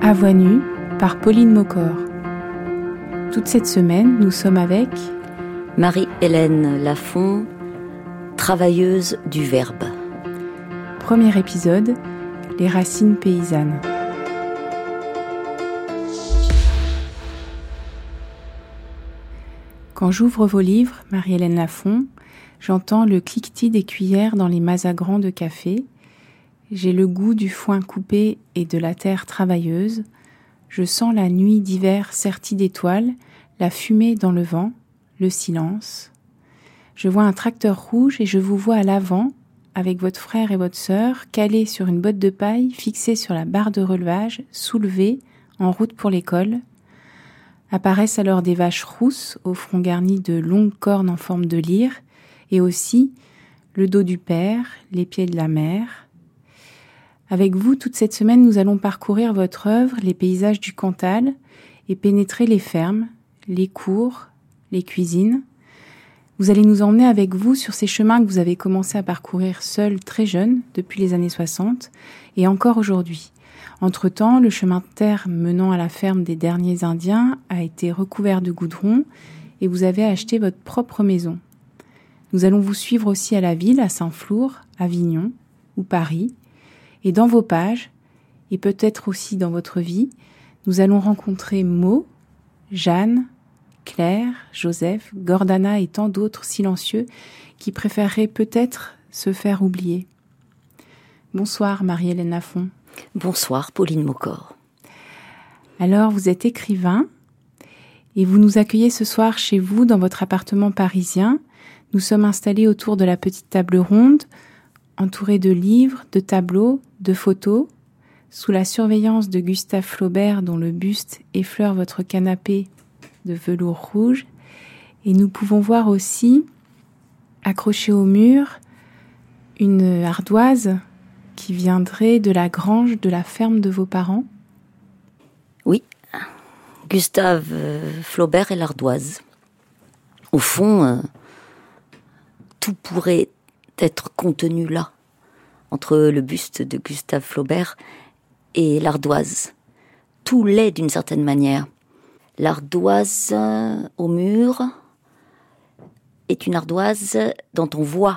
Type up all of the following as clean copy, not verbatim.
À voix nue par Pauline Mocor. Toute cette semaine, nous sommes avec Marie-Hélène Lafont, travailleuse du verbe. Premier épisode, les racines paysannes. Quand j'ouvre vos livres, Marie-Hélène Lafont, j'entends le cliquetis des cuillères dans les mazagrans de café. J'ai le goût du foin coupé et de la terre travailleuse. Je sens la nuit d'hiver sertie d'étoiles, la fumée dans le vent, le silence. Je vois un tracteur rouge et je vous vois à l'avant, avec votre frère et votre sœur, calés sur une botte de paille, fixée sur la barre de relevage, soulevés, en route pour l'école. Apparaissent alors des vaches rousses au front garni de longues cornes en forme de lyre, et aussi le dos du père, les pieds de la mère. Avec vous, toute cette semaine, nous allons parcourir votre œuvre, les paysages du Cantal, et pénétrer les fermes, les cours, les cuisines. Vous allez nous emmener avec vous sur ces chemins que vous avez commencé à parcourir seul très jeune, depuis les années 60, et encore aujourd'hui. Entre-temps, le chemin de terre menant à la ferme des derniers Indiens a été recouvert de goudron, et vous avez acheté votre propre maison. Nous allons vous suivre aussi à la ville, à Saint-Flour, Avignon ou Paris. Et dans vos pages, et peut-être aussi dans votre vie, nous allons rencontrer Maud, Jeanne, Claire, Joseph, Gordana et tant d'autres silencieux qui préféreraient peut-être se faire oublier. Bonsoir Marie-Hélène Lafont. Bonsoir Pauline Mocor. Alors vous êtes écrivain et vous nous accueillez ce soir chez vous dans votre appartement parisien. Nous sommes installés autour de la petite table ronde, entourés de livres, de tableaux, de photos, sous la surveillance de Gustave Flaubert dont le buste effleure votre canapé de velours rouge. Et nous pouvons voir aussi, accrochée au mur, une ardoise qui viendrait de la grange de la ferme de vos parents. Oui, Gustave Flaubert et l'ardoise. Au fond, tout pourrait être contenu là, entre le buste de Gustave Flaubert et l'ardoise. Tout l'est d'une certaine manière. L'ardoise au mur est une ardoise dont on voit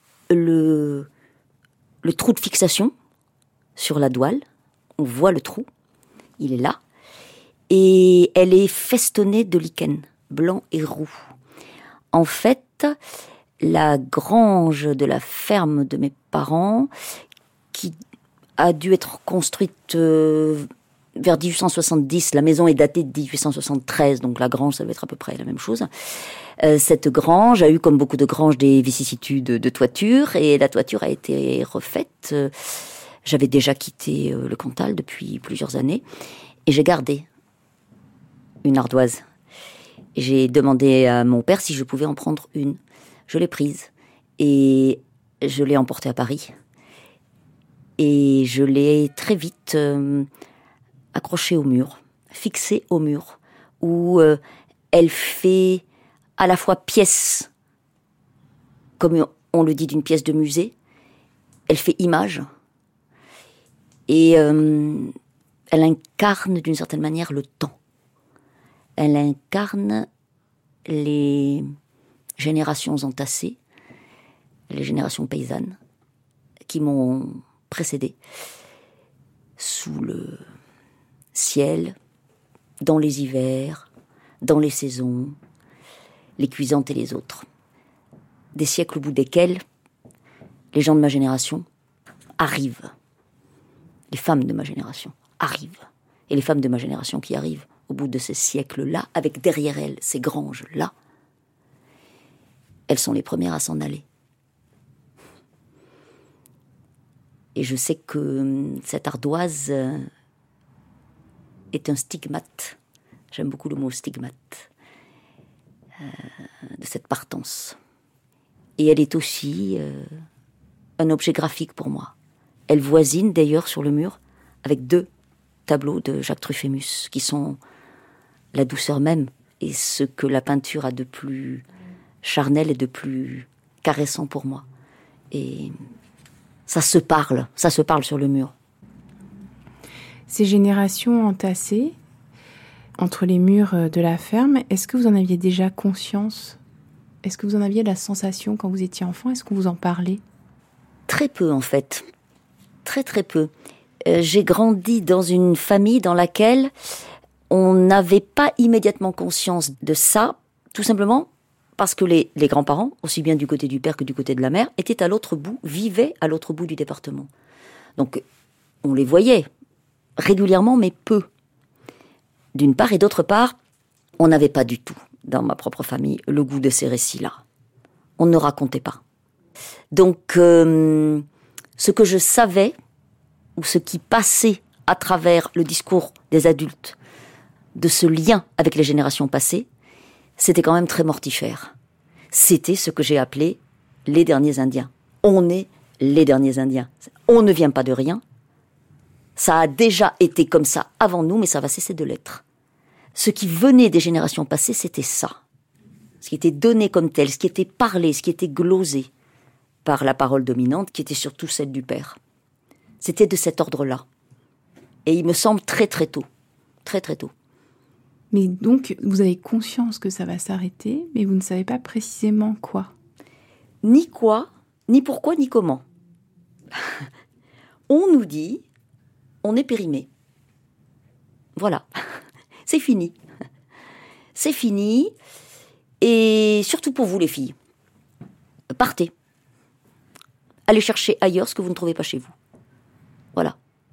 le trou de fixation sur la douale. On voit le trou, il est là. Et elle est festonnée de lichens, blancs et roux. En fait, la grange de la ferme de mes parents, qui a dû être construite vers 1870, la maison est datée de 1873, donc la grange, ça doit être à peu près la même chose. Cette grange a eu, comme beaucoup de granges, des vicissitudes de toiture, et la toiture a été refaite. J'avais déjà quitté le Cantal depuis plusieurs années, et j'ai gardé une ardoise. J'ai demandé à mon père si je pouvais en prendre une. Je l'ai prise et je l'ai emportée à Paris. Et je l'ai très vite accrochée au mur, fixée au mur, où elle fait à la fois pièce, comme on le dit d'une pièce de musée, elle fait image, et elle incarne d'une certaine manière le temps. Elle incarne les générations entassées, les générations paysannes qui m'ont précédé sous le ciel, dans les hivers, dans les saisons, les cuisantes et les autres. Des siècles au bout desquels les gens de ma génération arrivent. Les femmes de ma génération arrivent. Et les femmes de ma génération qui arrivent au bout de ces siècles-là, avec derrière elles ces granges-là, elles sont les premières à s'en aller. Et je sais que cette ardoise est un stigmate. J'aime beaucoup le mot stigmate de cette partance. Et elle est aussi un objet graphique pour moi. Elle voisine d'ailleurs sur le mur avec 2 tableaux de Jacques Truffaut, qui sont la douceur même et ce que la peinture a de plus charnel et de plus caressant pour moi. Et ça se parle sur le mur. Ces générations entassées entre les murs de la ferme, est-ce que vous en aviez déjà conscience ? Est-ce que vous en aviez la sensation quand vous étiez enfant ? Est-ce qu'on vous en parlait ? Très peu, en fait. Très, très peu. J'ai grandi dans une famille dans laquelle on n'avait pas immédiatement conscience de ça, tout simplement parce que les grands-parents, aussi bien du côté du père que du côté de la mère, étaient à l'autre bout, vivaient à l'autre bout du département. Donc, on les voyait régulièrement, mais peu. D'une part, et d'autre part, on n'avait pas du tout, dans ma propre famille, le goût de ces récits-là. On ne racontait pas. Donc, ce que je savais, ou ce qui passait à travers le discours des adultes, de ce lien avec les générations passées, c'était quand même très mortifère. C'était ce que j'ai appelé les derniers Indiens. On est les derniers Indiens. On ne vient pas de rien. Ça a déjà été comme ça avant nous, mais ça va cesser de l'être. Ce qui venait des générations passées, c'était ça. Ce qui était donné comme tel, ce qui était parlé, ce qui était glosé par la parole dominante, qui était surtout celle du père. C'était de cet ordre-là. Et il me semble très très tôt. Très très tôt. Mais donc, vous avez conscience que ça va s'arrêter, mais vous ne savez pas précisément quoi. Ni quoi, ni pourquoi, ni comment. On nous dit, on est périmé. Voilà. C'est fini. C'est fini. Et surtout pour vous, les filles. Partez. Allez chercher ailleurs ce que vous ne trouvez pas chez vous. Voilà.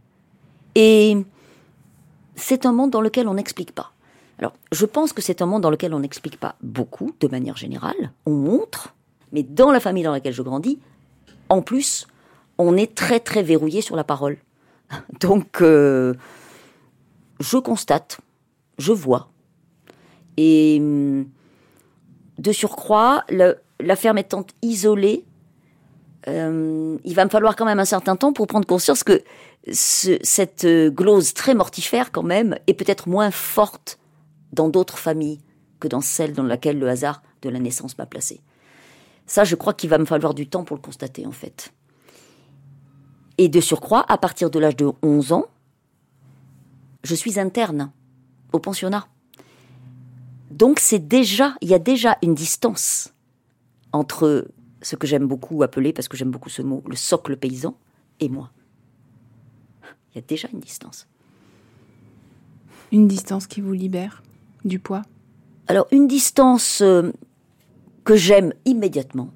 Et c'est un monde dans lequel on n'explique pas. Alors, je pense que c'est un monde dans lequel on n'explique pas beaucoup, de manière générale. On montre, mais dans la famille dans laquelle je grandis, en plus, on est très très verrouillé sur la parole. Donc, je constate, je vois. Et de surcroît, la ferme étant isolée, il va me falloir quand même un certain temps pour prendre conscience que cette glose très mortifère quand même est peut-être moins forte dans d'autres familles que dans celle dans laquelle le hasard de la naissance m'a placée. Ça, je crois qu'il va me falloir du temps pour le constater, en fait. Et de surcroît, à partir de l'âge de 11 ans, je suis interne au pensionnat. Donc il y a déjà une distance entre ce que j'aime beaucoup appeler, parce que j'aime beaucoup ce mot, le socle paysan, et moi. Il y a déjà une distance. Une distance qui vous libère du poids ? Alors, une distance que j'aime immédiatement,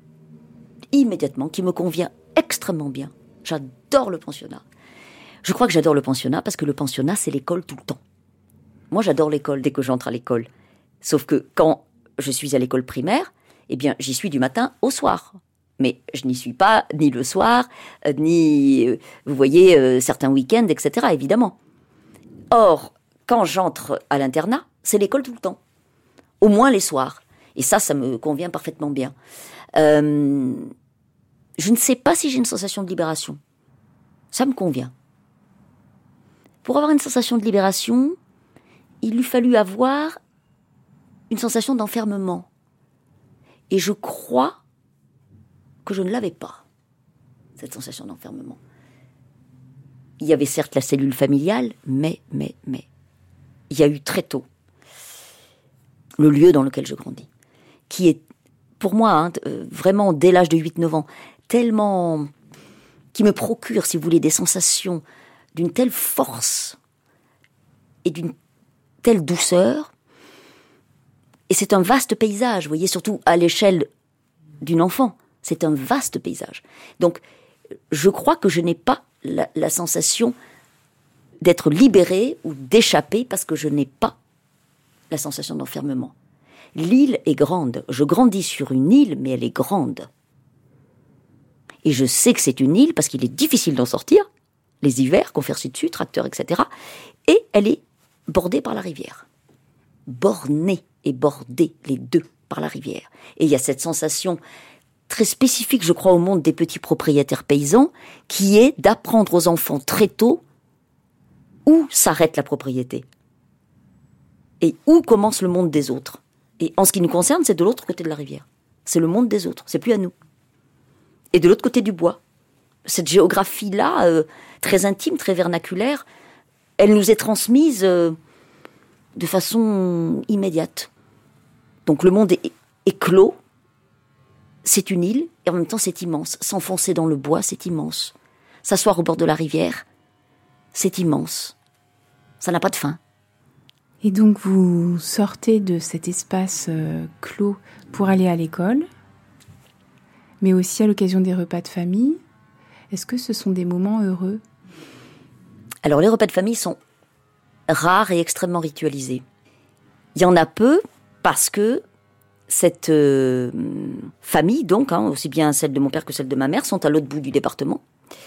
qui me convient extrêmement bien. J'adore le pensionnat. Je crois que j'adore le pensionnat parce que le pensionnat, c'est l'école tout le temps. Moi, j'adore l'école dès que j'entre à l'école. Sauf que quand je suis à l'école primaire, eh bien, j'y suis du matin au soir. Mais je n'y suis pas ni le soir, ni, vous voyez, certains week-ends, etc., évidemment. Or, quand j'entre à l'internat, c'est l'école tout le temps. Au moins les soirs. Et ça me convient parfaitement bien. Je ne sais pas si j'ai une sensation de libération. Ça me convient. Pour avoir une sensation de libération, il lui fallut avoir une sensation d'enfermement. Et je crois que je ne l'avais pas, cette sensation d'enfermement. Il y avait certes la cellule familiale, mais, il y a eu très tôt le lieu dans lequel je grandis, qui est, pour moi, vraiment dès l'âge de 8-9 ans, tellement, qui me procure, si vous voulez, des sensations d'une telle force et d'une telle douceur. Et c'est un vaste paysage, vous voyez, surtout à l'échelle d'une enfant. C'est un vaste paysage. Donc, je crois que je n'ai pas la sensation d'être libérée ou d'échapper parce que je n'ai pas la sensation d'enfermement. L'île est grande. Je grandis sur une île, mais elle est grande. Et je sais que c'est une île parce qu'il est difficile d'en sortir. Les hivers, converser dessus, tracteurs, etc. Et elle est bordée par la rivière. Bornée et bordée, les deux, par la rivière. Et il y a cette sensation très spécifique, je crois, au monde des petits propriétaires paysans, qui est d'apprendre aux enfants très tôt où s'arrête la propriété et où commence le monde des autres. Et en ce qui nous concerne, c'est de l'autre côté de la rivière. C'est le monde des autres, c'est plus à nous. Et de l'autre côté du bois. Cette géographie-là, très intime, très vernaculaire, elle nous est transmise de façon immédiate. Donc le monde est clos, c'est une île, et en même temps c'est immense. S'enfoncer dans le bois, c'est immense. S'asseoir au bord de la rivière, c'est immense. Ça n'a pas de fin. Et donc vous sortez de cet espace clos pour aller à l'école, mais aussi à l'occasion des repas de famille. Est-ce que ce sont des moments heureux ? Alors les repas de famille sont rares et extrêmement ritualisés. Il y en a peu parce que cette famille, donc, aussi bien celle de mon père que celle de ma mère, sont à l'autre bout du département.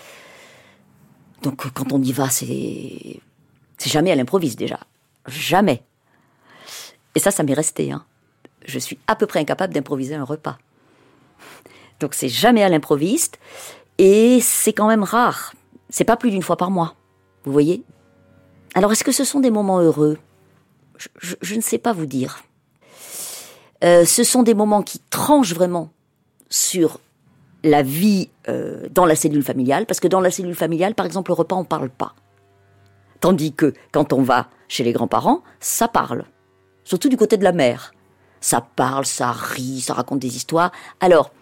Donc quand on y va, c'est jamais à l'improviste déjà. Jamais. Et ça m'est resté. Je suis à peu près incapable d'improviser un repas. Donc c'est jamais à l'improviste. Et c'est quand même rare. C'est pas plus d'une fois par mois. Vous voyez ? Alors est-ce que ce sont des moments heureux ? Je ne sais pas vous dire. Ce sont des moments qui tranchent vraiment sur la vie dans la cellule familiale, parce que dans la cellule familiale, par exemple, le repas, on ne parle pas. Tandis que quand on va chez les grands-parents, ça parle. Surtout du côté de la mère. Ça parle, ça rit, ça raconte des histoires. Alors,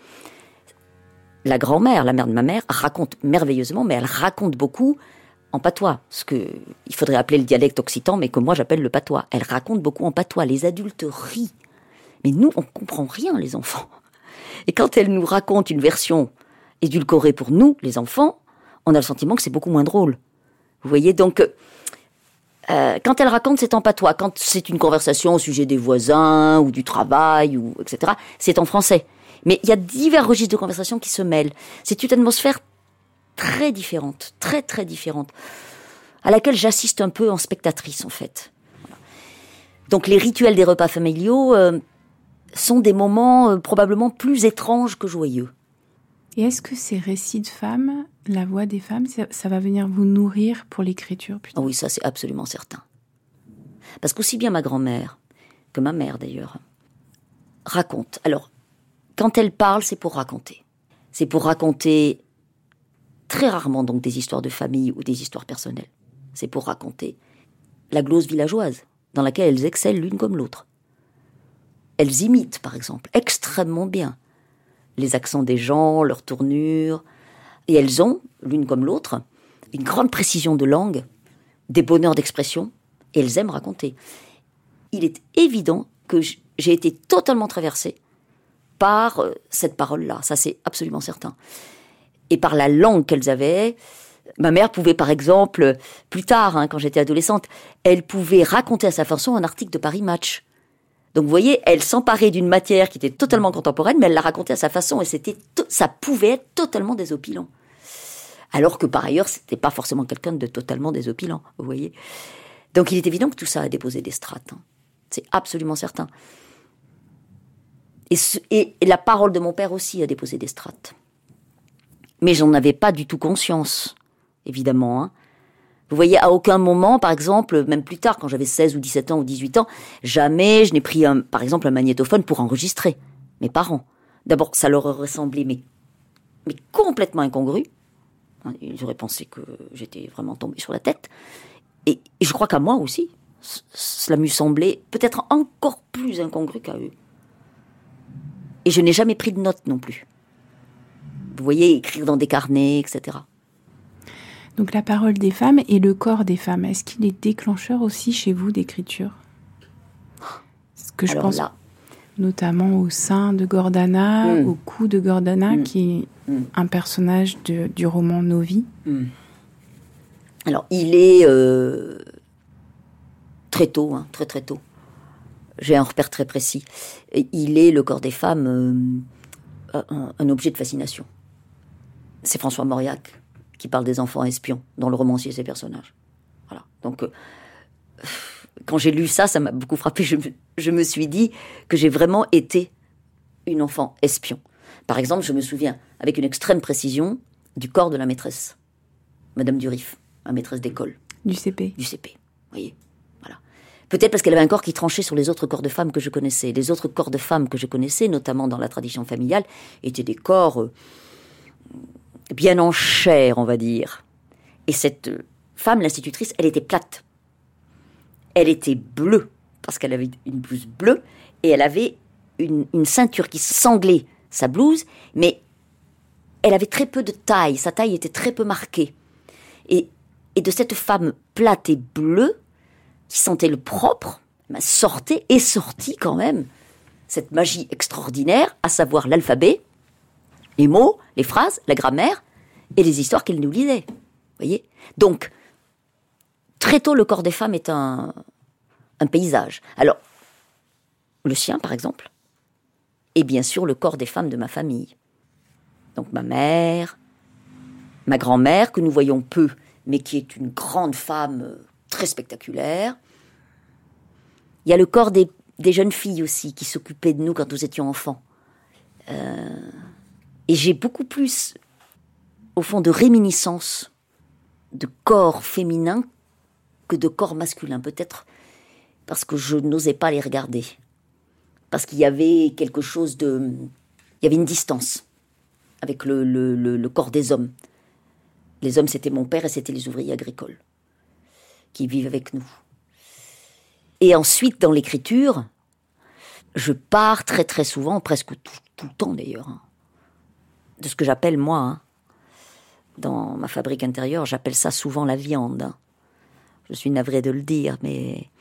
la grand-mère, la mère de ma mère, raconte merveilleusement, mais elle raconte beaucoup en patois, ce qu'il faudrait appeler le dialecte occitan, mais que moi j'appelle le patois. Elle raconte beaucoup en patois. Les adultes rient. Mais nous, on ne comprend rien, les enfants. Et quand elle nous raconte une version édulcorée pour nous, les enfants, on a le sentiment que c'est beaucoup moins drôle. Vous voyez, donc, quand elle raconte, c'est en patois. Quand c'est une conversation au sujet des voisins, ou du travail, ou etc., c'est en français. Mais il y a divers registres de conversation qui se mêlent. C'est une atmosphère très différente, très très différente, à laquelle j'assiste un peu en spectatrice, en fait. Donc les rituels des repas familiaux sont des moments probablement plus étranges que joyeux. Et est-ce que ces récits de femmes, la voix des femmes, ça va venir vous nourrir pour l'écriture plus tard ? Oui, ça c'est absolument certain. Parce qu'aussi bien ma grand-mère, que ma mère d'ailleurs, raconte. Alors, quand elle parle, c'est pour raconter. C'est pour raconter très rarement donc des histoires de famille ou des histoires personnelles. C'est pour raconter la glose villageoise, dans laquelle elles excellent l'une comme l'autre. Elles imitent, par exemple, extrêmement bien les accents des gens, leurs tournures, et elles ont, l'une comme l'autre, une grande précision de langue, des bonheurs d'expression, et elles aiment raconter. Il est évident que j'ai été totalement traversée par cette parole-là, ça c'est absolument certain. Et par la langue qu'elles avaient. Ma mère pouvait, par exemple, plus tard, quand j'étais adolescente, elle pouvait raconter à sa façon un article de Paris Match. Donc vous voyez, elle s'emparait d'une matière qui était totalement contemporaine, mais elle la racontait à sa façon, et ça pouvait être totalement désopilant. Alors que par ailleurs, c'était pas forcément quelqu'un de totalement désopilant, vous voyez. Donc il est évident que tout ça a déposé des strates. C'est absolument certain. Et la parole de mon père aussi a déposé des strates. Mais j'en avais pas du tout conscience, évidemment. Vous voyez, à aucun moment, par exemple, même plus tard, quand j'avais 16 ou 17 ans ou 18 ans, jamais je n'ai pris, par exemple, un magnétophone pour enregistrer mes parents. D'abord, ça leur aurait semblé, mais complètement incongru. Ils auraient pensé que j'étais vraiment tombée sur la tête. Et je crois qu'à moi aussi, cela m'eût semblé peut-être encore plus incongru qu'à eux. Et je n'ai jamais pris de notes non plus. Vous voyez, écrire dans des carnets, etc. Donc la parole des femmes et le corps des femmes, est-ce qu'il est déclencheur aussi chez vous d'écriture ? Ce que je pense là, notamment au sein de Gordana, au cou de Gordana, qui est un personnage du roman Novi. Alors, il est très tôt, très très tôt. J'ai un repère très précis. Il est, le corps des femmes, un objet de fascination. C'est François Mauriac qui parle des enfants espions dans Le Romancier et ses personnages. Voilà. Donc, quand j'ai lu ça, ça m'a beaucoup frappé. Je me suis dit que j'ai vraiment été une enfant espion. Par exemple, je me souviens avec une extrême précision du corps de la maîtresse, Madame Durif, ma maîtresse d'école. Du CP. Du CP, vous voyez. Voilà. Peut-être parce qu'elle avait un corps qui tranchait sur les autres corps de femmes que je connaissais. Les autres corps de femmes que je connaissais, notamment dans la tradition familiale, étaient des corps bien en chair, on va dire. Et cette femme, l'institutrice, elle était plate. Elle était bleue, parce qu'elle avait une blouse bleue, et elle avait une ceinture qui sanglait sa blouse, mais elle avait très peu de taille, sa taille était très peu marquée. Et de cette femme plate et bleue, qui sentait le propre, est sortie quand même cette magie extraordinaire, à savoir l'alphabet, les mots, les phrases, la grammaire, et les histoires qu'elle nous lisait. Voyez ? Donc, très tôt, le corps des femmes est un paysage. Alors, le sien, par exemple, et bien sûr le corps des femmes de ma famille. Donc ma mère, ma grand-mère, que nous voyons peu, mais qui est une grande femme très spectaculaire. Il y a le corps des jeunes filles aussi, qui s'occupaient de nous quand nous étions enfants. Et j'ai beaucoup plus, au fond, de réminiscences de corps féminins que de corps masculins. Peut-être parce que je n'osais pas les regarder. Parce qu'il y avait quelque chose de... Il y avait une distance avec le corps des hommes. Les hommes, c'était mon père et c'était les ouvriers agricoles qui vivent avec nous. Et ensuite, dans l'écriture, je pars très très souvent, presque tout le temps d'ailleurs, de ce que j'appelle moi, dans ma fabrique intérieure, j'appelle ça souvent la viande. Je suis navrée de le dire, mais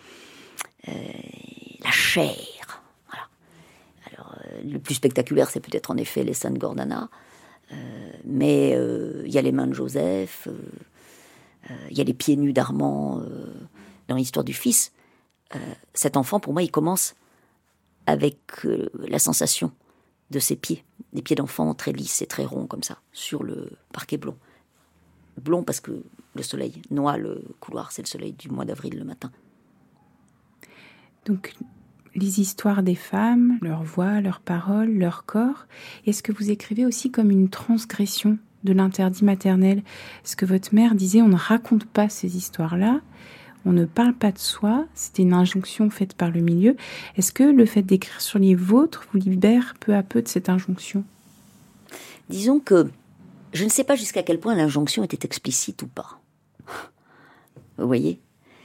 la chair. Voilà. Alors, le plus spectaculaire, c'est peut-être en effet les Saintes Gordana, mais il y a les mains de Joseph, il y a les pieds nus d'Armand dans l'histoire du fils. Cet enfant, pour moi, il commence avec la sensation de ses pieds, des pieds d'enfant très lisses et très ronds comme ça, sur le parquet blond. Blond parce que le soleil noie le couloir, c'est le soleil du mois d'avril le matin. Donc, les histoires des femmes, leur voix, leurs paroles, leur corps, est-ce que vous écrivez aussi comme une transgression de l'interdit maternel ? Est-ce que votre mère disait on ne raconte pas ces histoires-là, on ne parle pas de soi, c'était une injonction faite par le milieu. Est-ce que le fait d'écrire sur les vôtres vous libère peu à peu de cette injonction ? Disons que je ne sais pas jusqu'à quel point l'injonction était explicite ou pas. Vous voyez ?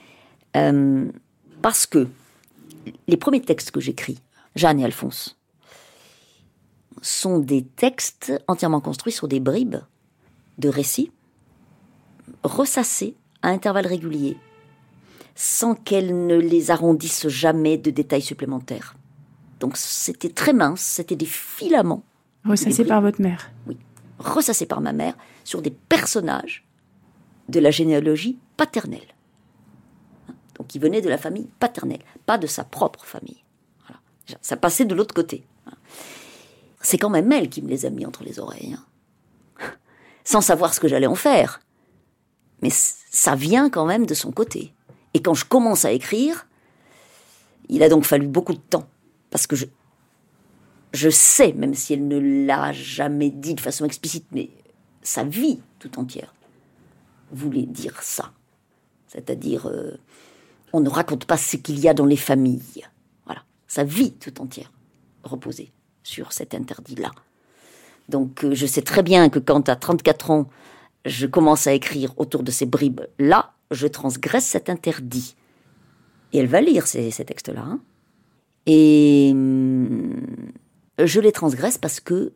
Parce que les premiers textes que j'écris, Jeanne et Alphonse, sont des textes entièrement construits sur des bribes de récits, ressassés à intervalles réguliers, sans qu'elle ne les arrondisse jamais de détails supplémentaires. Donc c'était très mince, c'était des filaments. Ressassés par votre mère ? Oui, ressassés par ma mère sur des personnages de la généalogie paternelle. Donc qui venaient de la famille paternelle, pas de sa propre famille. Voilà. Ça passait de l'autre côté. C'est quand même elle qui me les a mis entre les oreilles. Sans savoir ce que j'allais en faire. Mais ça vient quand même de son côté. Et quand je commence à écrire, il a donc fallu beaucoup de temps. Parce que je sais, même si elle ne l'a jamais dit de façon explicite, mais sa vie tout entière voulait dire ça. C'est-à-dire, on ne raconte pas ce qu'il y a dans les familles. Voilà, sa vie tout entière reposait sur cet interdit-là. Donc, je sais très bien que quand à 34 ans, je commence à écrire autour de ces bribes-là, je transgresse cet interdit. Et elle va lire ces textes-là. Et je les transgresse parce que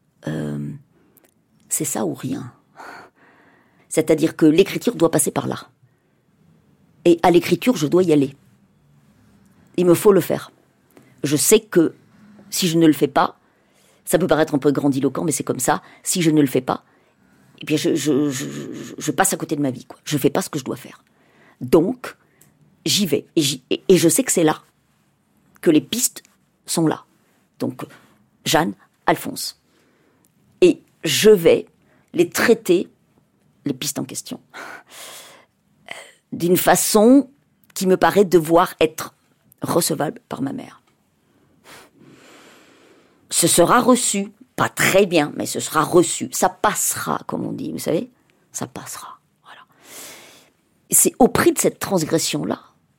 c'est ça ou rien. C'est-à-dire que l'écriture doit passer par là. Et à l'écriture, je dois y aller. Il me faut le faire. Je sais que si je ne le fais pas, ça peut paraître un peu grandiloquent, mais c'est comme ça. Si je ne le fais pas, eh bien je passe à côté de ma vie, quoi. Je ne fais pas ce que je dois faire. Donc, j'y vais. Et je sais que c'est là, que les pistes sont là. Donc, Jeanne, Alphonse. Et je vais les traiter, les pistes en question, d'une façon qui me paraît devoir être recevable par ma mère. Ce sera reçu, pas très bien, mais ce sera reçu. Ça passera, comme on dit, vous savez ? Ça passera. Voilà. C'est au prix de cette transgression-là,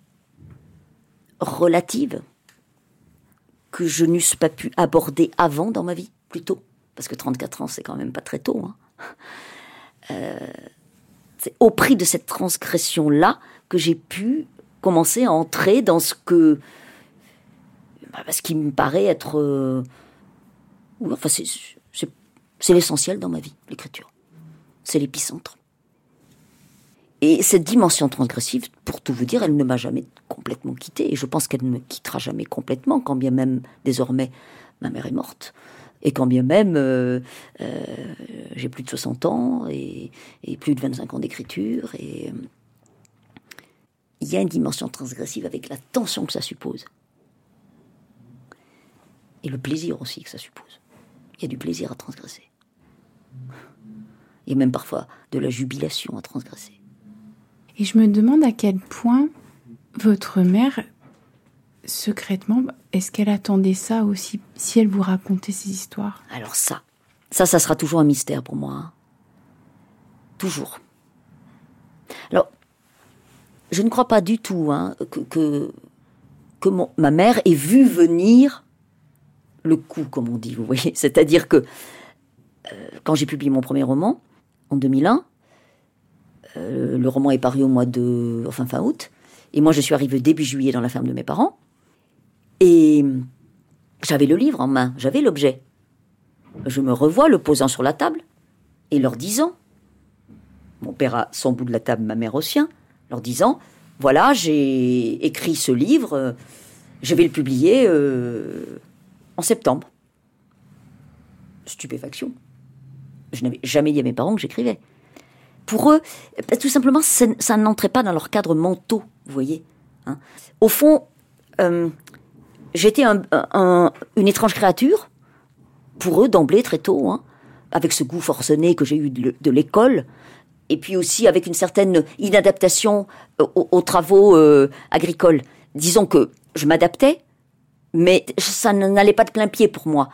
relative, que je n'eusse pas pu aborder avant dans ma vie, plus tôt. Parce que 34 ans, c'est quand même pas très tôt. C'est au prix de cette transgression-là que j'ai pu commencer à entrer dans ce qui me paraît être... enfin, c'est l'essentiel dans ma vie, l'écriture. C'est l'épicentre. Et cette dimension transgressive, pour tout vous dire, elle ne m'a jamais complètement quittée. Et je pense qu'elle ne me quittera jamais complètement, quand bien même, désormais, ma mère est morte. Et quand bien même, j'ai plus de 60 ans et plus de 25 ans d'écriture. Et il y a une dimension transgressive avec la tension que ça suppose. Et le plaisir aussi que ça suppose. Il y a du plaisir à transgresser. Il y a même parfois de la jubilation à transgresser. Et je me demande à quel point votre mère, secrètement, est-ce qu'elle attendait ça aussi, si elle vous racontait ces histoires? Alors ça sera toujours un mystère pour moi. Hein. Toujours. Alors, je ne crois pas du tout que ma mère ait vu venir le coup, comme on dit, vous voyez. C'est-à-dire que quand j'ai publié mon premier roman, en 2001, le roman est paru au mois fin août, et moi je suis arrivée début juillet dans la ferme de mes parents, et j'avais le livre en main, j'avais l'objet. Je me revois le posant sur la table, et leur disant, mon père à son bout de la table, ma mère au sien, leur disant, voilà, j'ai écrit ce livre, je vais le publier en septembre. Stupéfaction. Je n'avais jamais dit à mes parents que j'écrivais. Pour eux, tout simplement, ça n'entrait pas dans leur cadre mentaux, vous voyez. Hein. Au fond, j'étais une étrange créature, pour eux, d'emblée, très tôt, hein, avec ce goût forcené que j'ai eu de l'école, et puis aussi avec une certaine inadaptation aux travaux agricoles. Disons que je m'adaptais, mais ça n'allait pas de plein pied pour moi.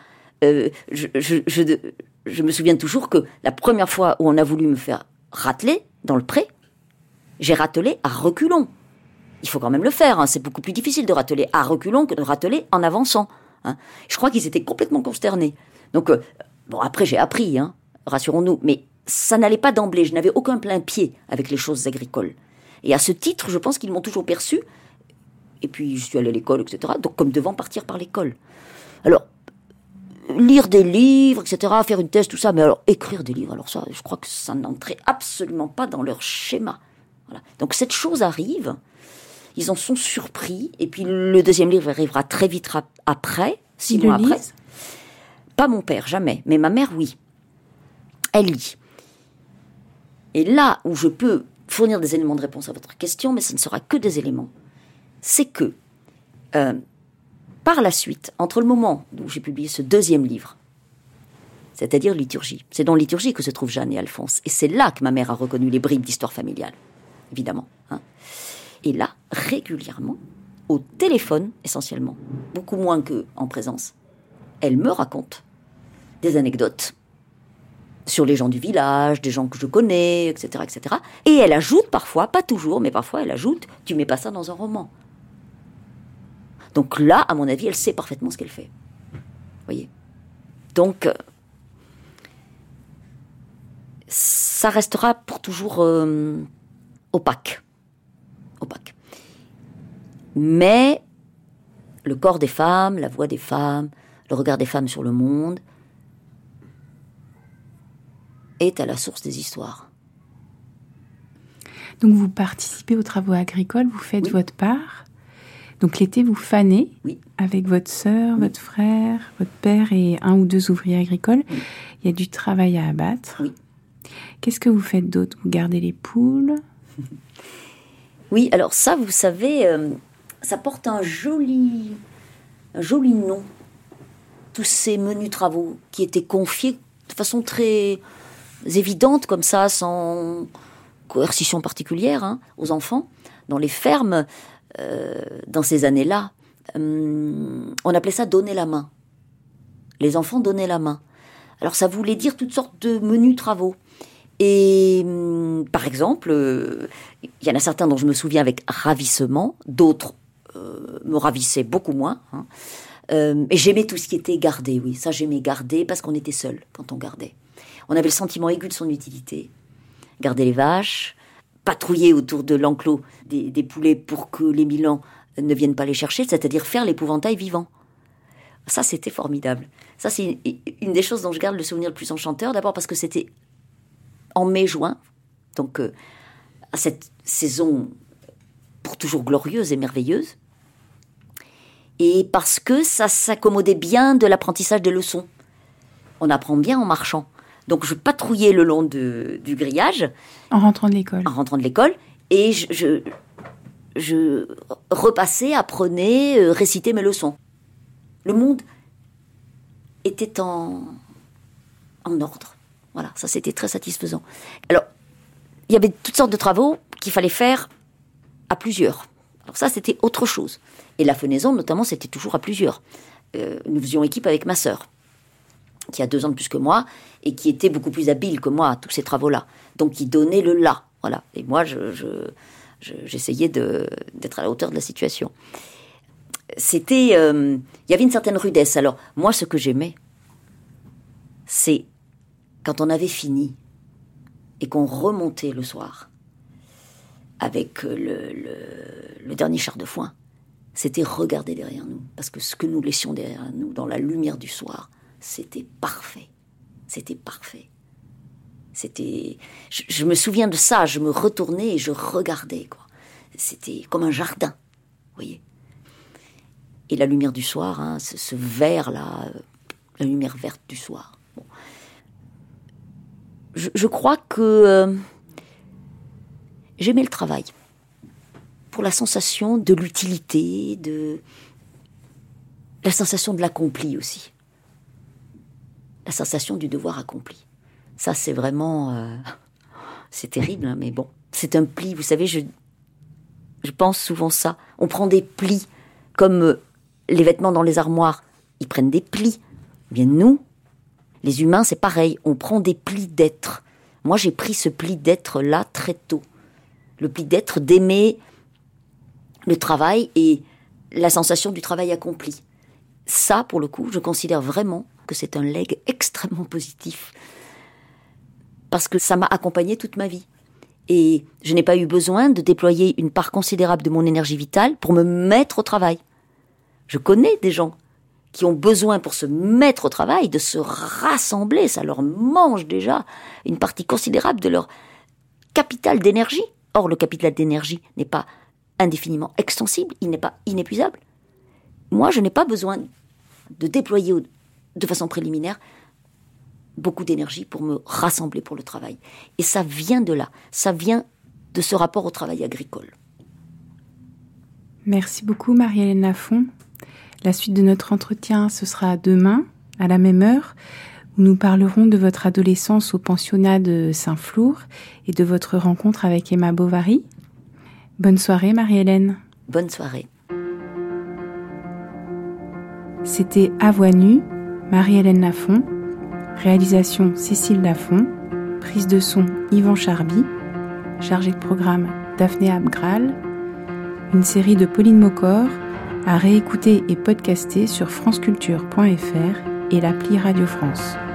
Je me souviens toujours que la première fois où on a voulu me faire rateler dans le pré, j'ai ratelé à reculons. Il faut quand même le faire, hein. C'est beaucoup plus difficile de rateler à reculons que de rateler en avançant. Hein. Je crois qu'ils étaient complètement consternés. Donc, après j'ai appris, hein, rassurons-nous, mais ça n'allait pas d'emblée, je n'avais aucun plein pied avec les choses agricoles. Et à ce titre, je pense qu'ils m'ont toujours perçu, et puis je suis allée à l'école, etc., donc comme devant partir par l'école. Alors, lire des livres, etc., faire une thèse, tout ça, mais alors écrire des livres, alors ça, je crois que ça n'entrait absolument pas dans leur schéma. Voilà. Donc cette chose arrive, ils en sont surpris, et puis le deuxième livre arrivera très vite après, 6 mois après. Pas mon père, jamais, mais ma mère, oui. Elle lit. Et là où je peux fournir des éléments de réponse à votre question, mais ce ne sera que des éléments, c'est que par la suite, entre le moment où j'ai publié ce deuxième livre, c'est-à-dire Liturgie, c'est dans Liturgie que se trouvent Jeanne et Alphonse, et c'est là que ma mère a reconnu les bribes d'histoire familiale, évidemment. Hein. Et là, régulièrement, au téléphone essentiellement, beaucoup moins qu'en présence, elle me raconte des anecdotes sur les gens du village, des gens que je connais, etc., etc. Et elle ajoute parfois, pas toujours, mais parfois elle ajoute, tu mets pas ça dans un roman. Donc là, à mon avis, elle sait parfaitement ce qu'elle fait. Vous voyez ? Donc, ça restera pour toujours opaque. Opaque. Mais le corps des femmes, la voix des femmes, le regard des femmes sur le monde est à la source des histoires. Donc vous participez aux travaux agricoles, vous faites votre part. Donc l'été, vous fanez avec votre sœur, votre frère, votre père et 1 ou 2 ouvriers agricoles. Il y a du travail à abattre. Oui. Qu'est-ce que vous faites d'autre ? Vous gardez les poules ? Oui, alors ça, vous savez, ça porte un joli nom. Tous ces menus travaux qui étaient confiés de façon très évidente, comme ça, sans coercition particulière, hein, aux enfants, dans les fermes. Dans ces années-là, on appelait ça donner la main. Les enfants donnaient la main. Alors ça voulait dire toutes sortes de menus travaux. Et par exemple, il y en a certains dont je me souviens avec ravissement, d'autres me ravissaient beaucoup moins. Hein. Et j'aimais tout ce qui était gardé, oui. Ça, j'aimais garder parce qu'on était seuls quand on gardait. On avait le sentiment aigu de son utilité. garder les vaches, patrouiller autour de l'enclos des poulets pour que les milans ne viennent pas les chercher, c'est-à-dire faire l'épouvantail vivant. Ça, c'était formidable. Ça, c'est une des choses dont je garde le souvenir le plus enchanteur. D'abord parce que c'était en mai-juin, donc à cette saison pour toujours glorieuse et merveilleuse. Et parce que ça s'accommodait bien de l'apprentissage des leçons. On apprend bien en marchant. Donc je patrouillais le long du grillage. En rentrant de l'école. Et je repassais, apprenais, récitais mes leçons. Le monde était en ordre. Voilà, ça c'était très satisfaisant. Alors, il y avait toutes sortes de travaux qu'il fallait faire à plusieurs. Alors ça, c'était autre chose. Et la fenaison, notamment, c'était toujours à plusieurs. Nous faisions équipe avec ma sœur, qui a 2 ans de plus que moi, et qui était beaucoup plus habile que moi à tous ces travaux-là. Donc, qui donnait le là. Voilà. Et moi, j'essayais d'être à la hauteur de la situation. Il y avait une certaine rudesse. Alors, moi, ce que j'aimais, c'est quand on avait fini et qu'on remontait le soir avec le dernier char de foin, c'était regarder derrière nous. Parce que ce que nous laissions derrière nous, dans la lumière du soir, c'était parfait. C'était parfait. Je me souviens de ça, je me retournais et je regardais, quoi. C'était comme un jardin, vous voyez. Et la lumière du soir, hein, ce vert-là, la lumière verte du soir. Bon. Je crois que j'aimais le travail. Pour la sensation de l'utilité, la sensation de l'accompli aussi. La sensation du devoir accompli. Ça, c'est vraiment... c'est terrible, hein, mais bon. C'est un pli, vous savez, je pense souvent ça. On prend des plis, comme les vêtements dans les armoires, ils prennent des plis. Eh bien, nous, les humains, c'est pareil. On prend des plis d'être. Moi, j'ai pris ce pli d'être-là très tôt. Le pli d'être, d'aimer le travail et la sensation du travail accompli. Ça, pour le coup, je considère vraiment que c'est un legs extrêmement positif. Parce que ça m'a accompagné toute ma vie. Et je n'ai pas eu besoin de déployer une part considérable de mon énergie vitale pour me mettre au travail. Je connais des gens qui ont besoin pour se mettre au travail de se rassembler. Ça leur mange déjà une partie considérable de leur capital d'énergie. Or, le capital d'énergie n'est pas indéfiniment extensible, il n'est pas inépuisable. Moi, je n'ai pas besoin de déployer de façon préliminaire beaucoup d'énergie pour me rassembler pour le travail. Et ça vient de là, ça vient de ce rapport au travail agricole. Merci beaucoup Marie-Hélène Lafont. La suite de notre entretien, ce sera demain, à la même heure, où nous parlerons de votre adolescence au pensionnat de Saint-Flour et de votre rencontre avec Emma Bovary. Bonne soirée Marie-Hélène. Bonne soirée. C'était À Voix nue, Marie-Hélène Lafont. Réalisation Cécile Lafont, prise de son Yvan Charby, chargé de programme Daphné Abgral, une série de Pauline Mocor à réécouter et podcaster sur franceculture.fr et l'appli Radio France.